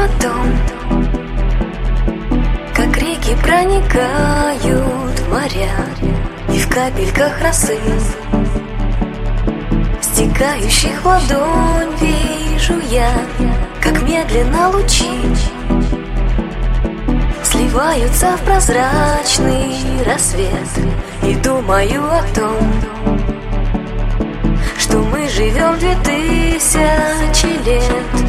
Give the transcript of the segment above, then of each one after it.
о том, как реки проникают в моря, и в капельках росы, стекающих в ладонь, вижу я, как медленно лучи сливаются в прозрачный рассвет. И думаю о том, что мы живем 2000 лет.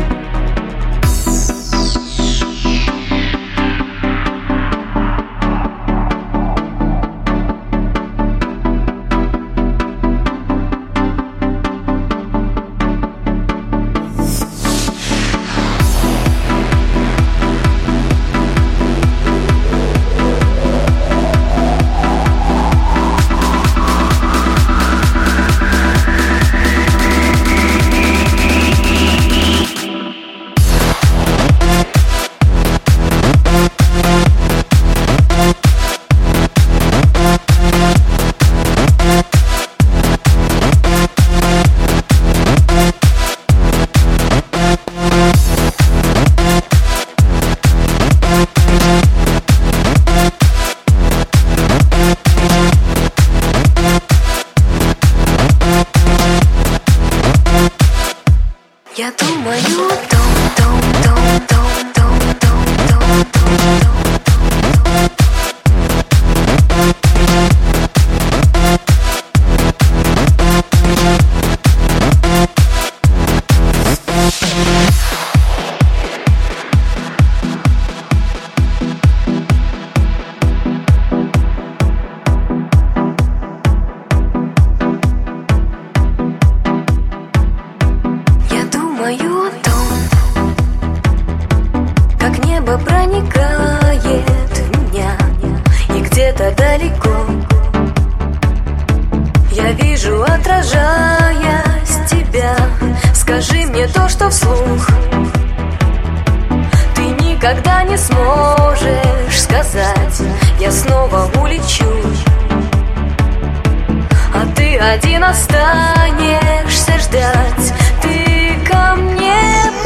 Я думаю о том, как небо проникает в меня, и где-то далеко я вижу, отражаясь тебя. Скажи мне то, что вслух ты никогда не сможешь сказать. Я снова улечу, а ты один останешься ждать. Ты ко мне